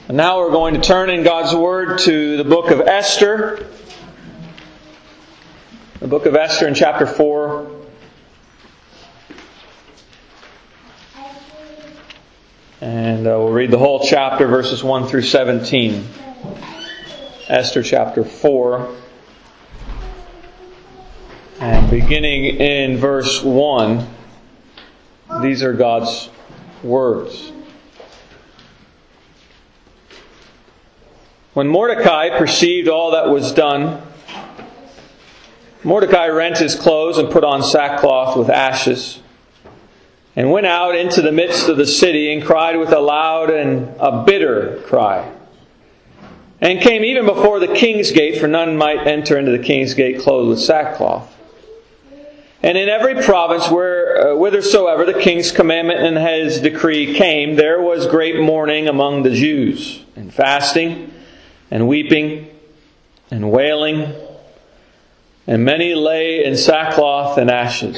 And now we're going to turn in God's Word to the book of Esther. The book of Esther in chapter 4. And we'll read the whole chapter, verses 1 through 17. Esther chapter 4. And beginning in verse 1, these are God's words. When Mordecai perceived all that was done, Mordecai rent his clothes and put on sackcloth with ashes, and went out into the midst of the city and cried with a loud and a bitter cry, and came even before the king's gate, for none might enter into the king's gate clothed with sackcloth. And in every province whithersoever the king's commandment and his decree came, there was great mourning among the Jews, and fasting, and weeping, and wailing, and many lay in sackcloth and ashes.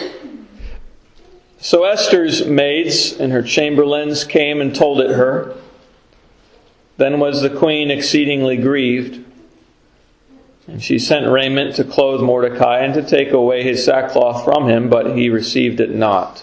So Esther's maids and her chamberlains came and told it her. Then was the queen exceedingly grieved, and she sent raiment to clothe Mordecai and to take away his sackcloth from him, but he received it not.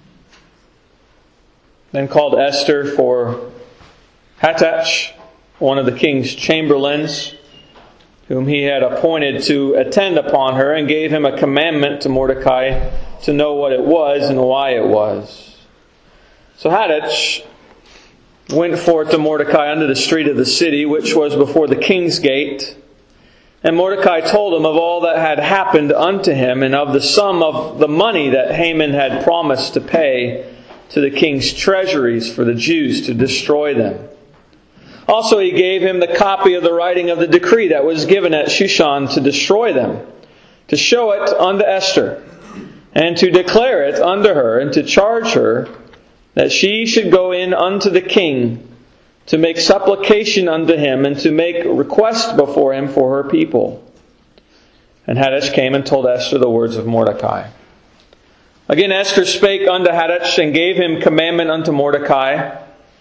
Then called Esther for Hathach, one of the king's chamberlains, whom he had appointed to attend upon her, and gave him a commandment to Mordecai to know what it was and why it was. So Hathach went forth to Mordecai unto the street of the city, which was before the king's gate. And Mordecai told him of all that had happened unto him, and of the sum of the money that Haman had promised to pay to the king's treasuries for the Jews to destroy them. Also he gave him the copy of the writing of the decree that was given at Shushan to destroy them, to show it unto Esther, and to declare it unto her, and to charge her that she should go in unto the king to make supplication unto him, and to make request before him for her people. And Hathach came and told Esther the words of Mordecai. Again Esther spake unto Hathach, and gave him commandment unto Mordecai.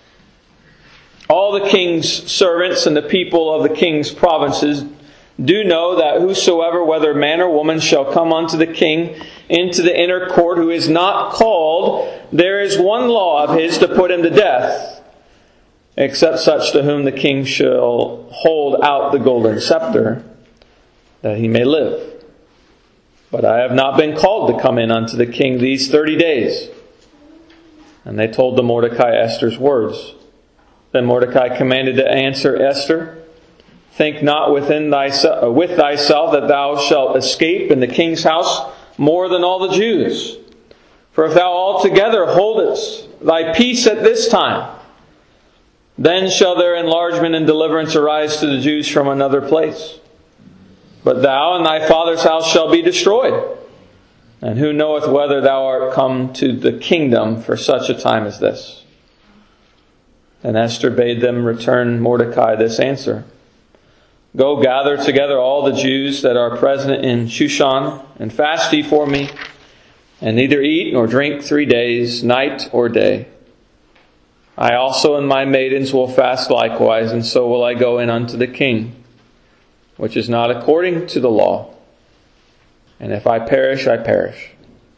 All the king's servants and the people of the king's provinces do know that whosoever, whether man or woman, shall come unto the king into the inner court, who is not called, there is one law of his to put him to death, except such to whom the king shall hold out the golden scepter, that he may live. But I have not been called to come in unto the king these 30 days. And they told the Mordecai Esther's words. Then Mordecai commanded to answer Esther, think not with thyself that thou shalt escape in the king's house more than all the Jews. For if thou altogether holdest thy peace at this time, then shall their enlargement and deliverance arise to the Jews from another place. But thou and thy father's house shall be destroyed. And who knoweth whether thou art come to the kingdom for such a time as this? And Esther bade them return Mordecai this answer. Go gather together all the Jews that are present in Shushan, and fast ye for me, and neither eat nor drink 3 days, night or day. I also and my maidens will fast likewise, and so will I go in unto the king, which is not according to the law. And if I perish, I perish.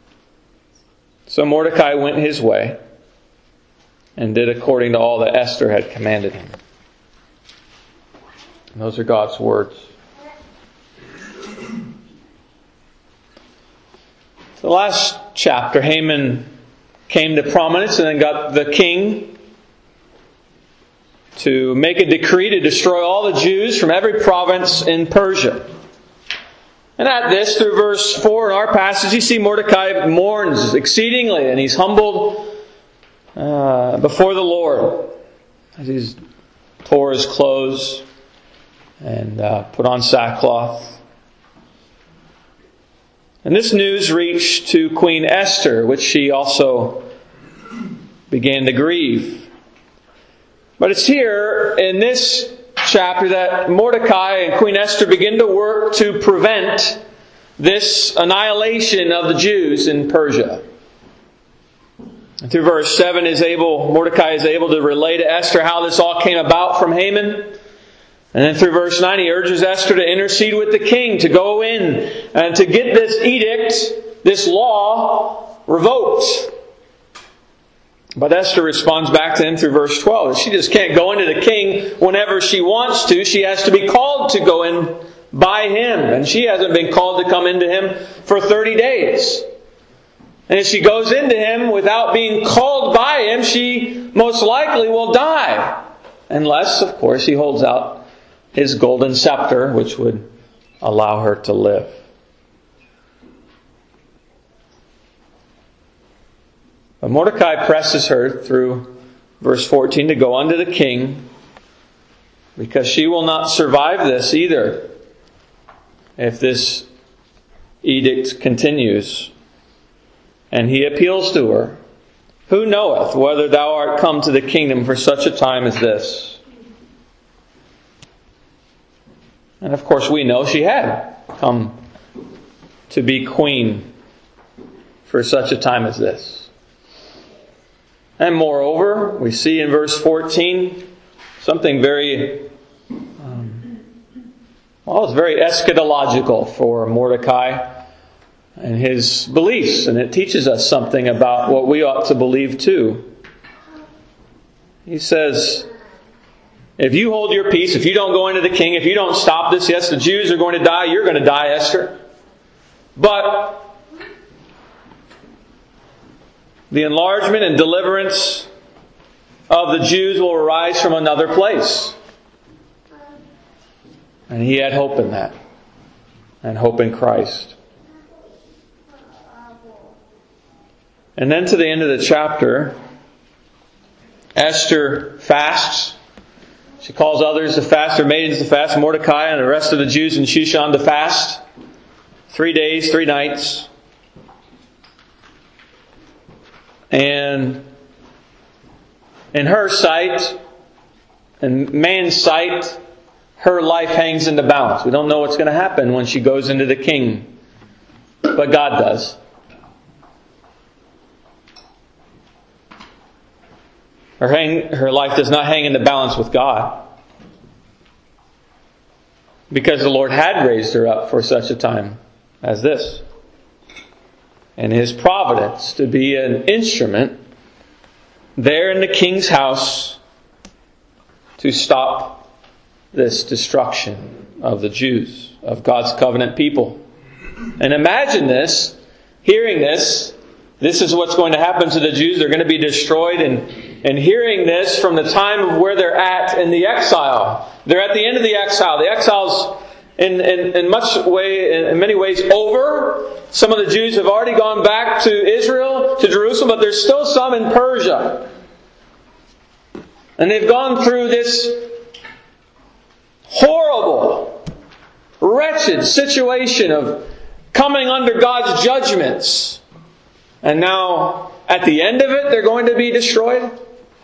So Mordecai went his way, and did according to all that Esther had commanded him. And those are God's words. The last chapter, Haman came to prominence and then got the king to make a decree to destroy all the Jews from every province in Persia. And at this, through verse 4 in our passage, you see Mordecai mourns exceedingly, and he's humbled before the Lord as he's tore his clothes and put on sackcloth. And this news reached to Queen Esther, which she also began to grieve. But it's here in this chapter that Mordecai and Queen Esther begin to work to prevent this annihilation of the Jews in Persia. And through verse 7, Mordecai is able to relay to Esther how this all came about from Haman. And then through verse 9, he urges Esther to intercede with the king, to go in and to get this edict, this law, revoked. But Esther responds back to him through verse 12. She just can't go into the king whenever she wants to. She has to be called to go in by him. And she hasn't been called to come into him for 30 days. And if she goes into him without being called by him, she most likely will die. Unless, of course, he holds out his golden scepter, which would allow her to live. But Mordecai presses her through verse 14 to go unto the king, because she will not survive this either if this edict continues. And he appeals to her, Who knoweth whether thou art come to the kingdom for such a time as this? And of course we know she had come to be queen for such a time as this. And moreover, we see in verse 14 something very, it's very eschatological for Mordecai and his beliefs. And it teaches us something about what we ought to believe too. He says, if you hold your peace, if you don't go into the king, if you don't stop this, yes, the Jews are going to die, you're going to die, Esther. But the enlargement and deliverance of the Jews will arise from another place. And he had hope in that. And hope in Christ. And then to the end of the chapter, Esther fasts. She calls others to fast, her maidens to fast, Mordecai and the rest of the Jews in Shushan to fast. 3 days, 3 nights. And in her sight, in man's sight, her life hangs in the balance. We don't know what's going to happen when she goes into the king. But God does. Her life does not hang in the balance with God. Because the Lord had raised her up for such a time as this. And His providence to be an instrument there in the king's house to stop this destruction of the Jews, of God's covenant people. And imagine this, hearing this, this is what's going to happen to the Jews. They're going to be destroyed. And hearing this from the time of where they're at in the exile. They're at the end of the exile. The exile's in many ways over. Some of the Jews have already gone back to Israel, to Jerusalem, but there's still some in Persia. And they've gone through this horrible, wretched situation of coming under God's judgments. And now, at the end of it, they're going to be destroyed.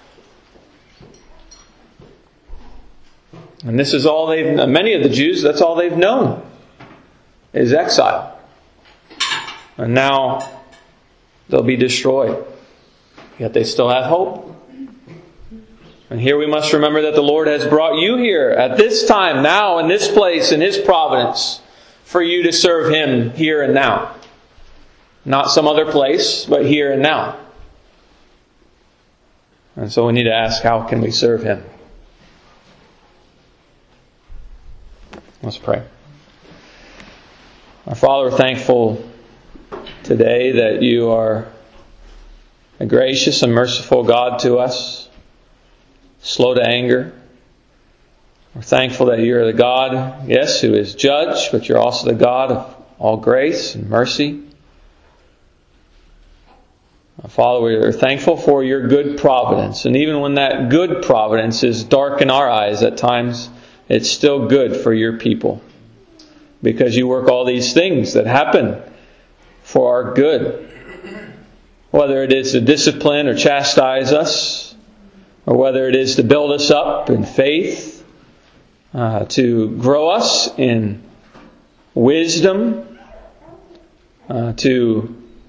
And this is all many of the Jews, that's all they've known, is exile. And now they'll be destroyed. Yet they still have hope. And here we must remember that the Lord has brought you here at this time, now, in this place, in His providence, for you to serve Him here and now. Not some other place, but here and now. And so we need to ask, how can we serve Him? Let's pray. Our Father, we're thankful today that You are a gracious and merciful God to us, slow to anger. We're thankful that You're the God, yes, who is judge, but You're also the God of all grace and mercy. Father, we are thankful for Your good providence. And even when that good providence is dark in our eyes at times, it's still good for Your people. Because You work all these things that happen for our good. Whether it is to discipline or chastise us, or whether it is to build us up in faith, to grow us in wisdom, to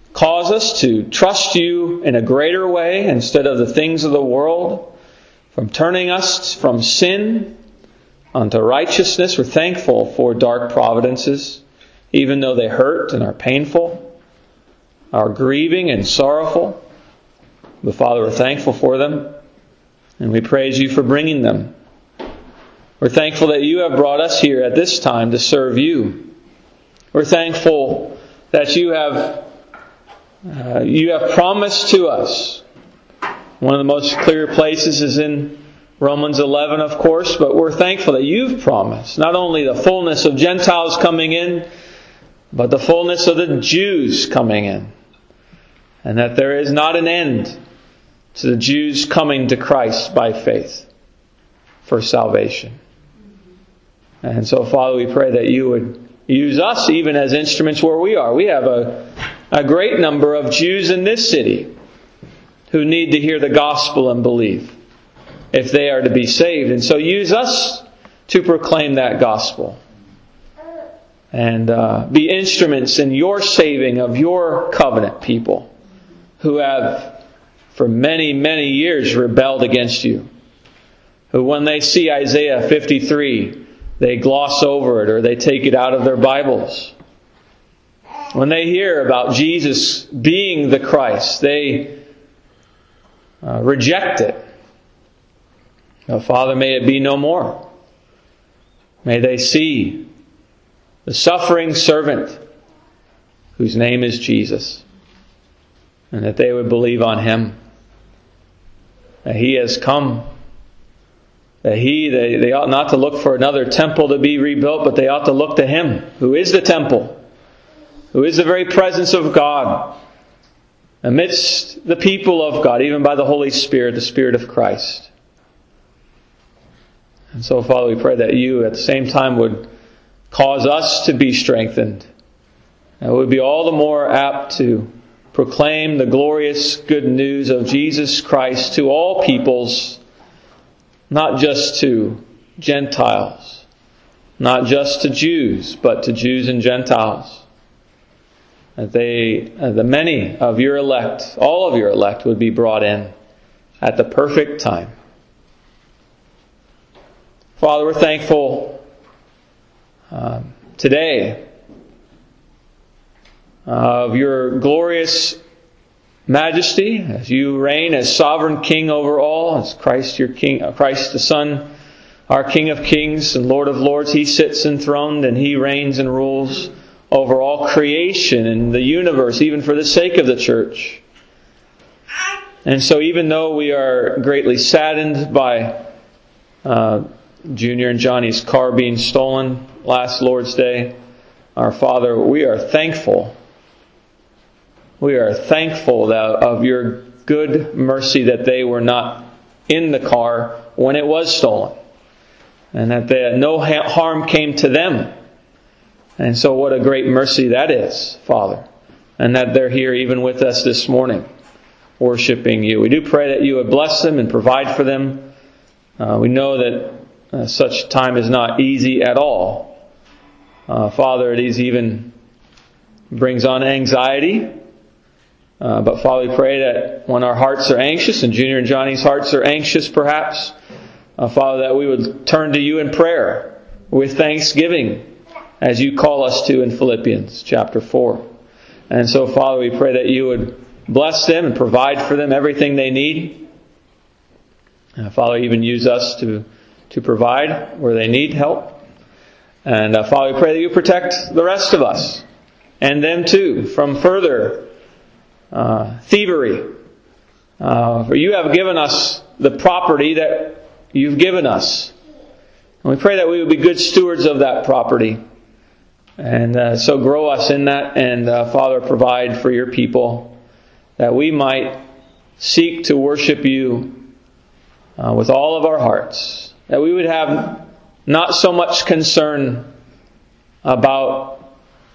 cause us to trust you in a greater way instead of the things of the world, from turning us from sin unto righteousness. We're thankful for dark providences, even though they hurt and are painful, are grieving and sorrowful. But Father, we're thankful for them, and we praise you for bringing them. We're thankful that you have brought us here at this time to serve you. We're thankful that you have promised to us. One of the most clear places is in Romans 11, of course, but we're thankful that you've promised not only the fullness of Gentiles coming in, but the fullness of the Jews coming in. And that there is not an end to the Jews coming to Christ by faith for salvation. And so, Father, we pray that you would use us even as instruments where we are. We have a great number of Jews in this city who need to hear the gospel and believe if they are to be saved. And so use us to proclaim that gospel and be instruments in your saving of your covenant people who have for many, many years rebelled against you. Who when they see Isaiah 53, they gloss over it or they take it out of their Bibles. When they hear about Jesus being the Christ, they reject it. Oh, Father, may it be no more. May they see the suffering servant whose name is Jesus, and that they would believe on Him, that He has come, that they ought not to look for another temple to be rebuilt, but they ought to look to Him, who is the temple, who is the very presence of God, amidst the people of God, even by the Holy Spirit, the Spirit of Christ. And so, Father, we pray that you at the same time would cause us to be strengthened, and would be all the more apt to proclaim the glorious good news of Jesus Christ to all peoples, not just to Gentiles, not just to Jews, but to Jews and Gentiles. That the many of your elect, all of your elect, would be brought in at the perfect time. Father, we're thankful today of your glorious majesty as you reign as sovereign King over all, as Christ your King, Christ the Son, our King of Kings and Lord of Lords. He sits enthroned and He reigns and rules over all creation and the universe, even for the sake of the church. And so even though we are greatly saddened by Junior and Johnny's car being stolen last Lord's Day, our Father, we are thankful. We are thankful of your good mercy that they were not in the car when it was stolen, and that no harm came to them. And so what a great mercy that is, Father, and that they're here even with us this morning, worshiping you. We do pray that you would bless them and provide for them. We know that such time is not easy at all. Father, it is even brings on anxiety. But Father, we pray that when our hearts are anxious, and Junior and Johnny's hearts are anxious perhaps, Father, that we would turn to you in prayer with thanksgiving, as you call us to in Philippians chapter 4. And so, Father, we pray that you would bless them and provide for them everything they need. Father, even use us to provide where they need help. And Father, we pray that you protect the rest of us and them too from further thievery. For you have given us the property that you've given us. And we pray that we would be good stewards of that property. And so grow us in that, and Father, provide for your people that we might seek to worship you with all of our hearts. That we would have not so much concern about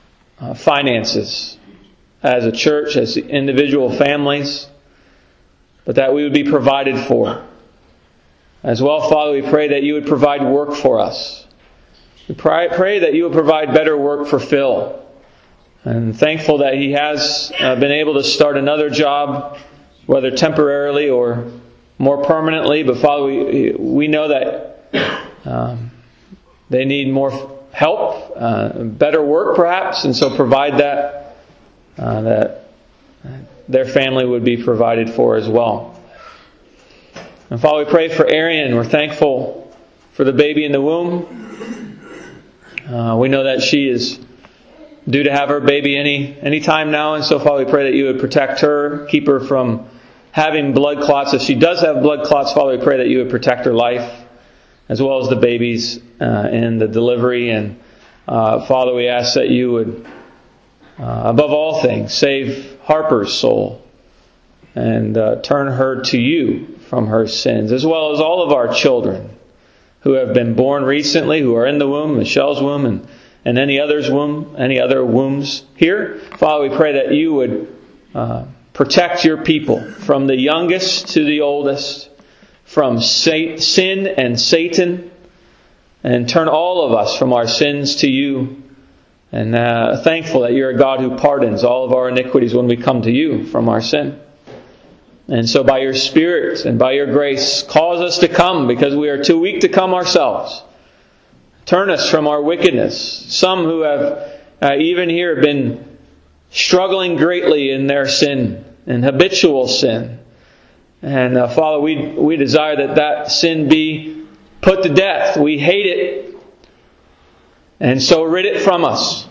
finances as a church, as individual families, but that we would be provided for. As well, Father, we pray that you would provide work for us. We pray that you would provide better work for Phil, And thankful that he has been able to start another job, whether temporarily or more permanently. But Father, we know that they need more help, better work perhaps, and so provide that their family would be provided for as well. And Father, we pray for Arian. We're thankful for the baby in the womb. We know that she is due to have her baby any time now, and so Father, we pray that you would protect her, keep her from having blood clots. If she does have blood clots, Father, we pray that you would protect her life, as well as the babies in the delivery. And Father, we ask that you would, above all things, save Harper's soul and turn her to you from her sins, as well as all of our children who have been born recently, who are in the womb, Michelle's womb, and any other's womb, any other wombs here. Father, we pray that you would protect your people from the youngest to the oldest, from sin and Satan, and turn all of us from our sins to you. And thankful that you're a God who pardons all of our iniquities when we come to you from our sin. And so by your Spirit and by your grace, cause us to come, because we are too weak to come ourselves. Turn us from our wickedness. Some who have, even here, been struggling greatly in their sin, in habitual sin. And Father, we desire that sin be put to death. We hate it. And so rid it from us.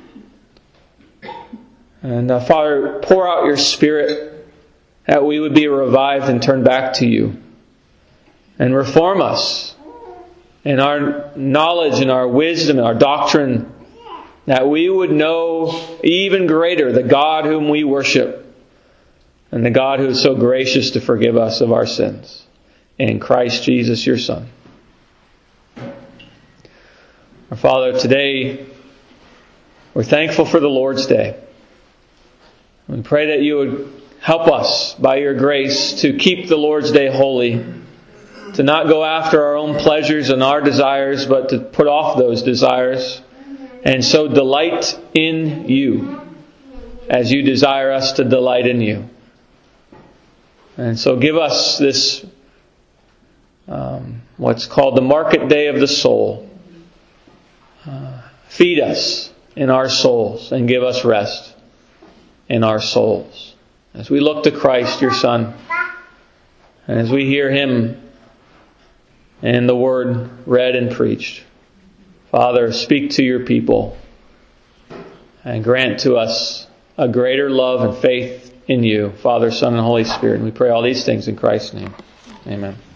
And Father, pour out your Spirit that we would be revived and turn back to you. And reform us in our knowledge and our wisdom and our doctrine, that we would know even greater the God whom we worship, and the God who is so gracious to forgive us of our sins. In Christ Jesus, your Son. Our Father, today we're thankful for the Lord's Day. We pray that you would help us by your grace to keep the Lord's Day holy, to not go after our own pleasures and our desires, but to put off those desires, and so delight in you as you desire us to delight in you. And so give us this, what's called the market day of the soul. Feed us in our souls and give us rest in our souls. As we look to Christ, your Son, and as we hear Him and the Word read and preached, Father, speak to your people and grant to us a greater love and faith in you, Father, Son, and Holy Spirit. And we pray all these things in Christ's name. Amen.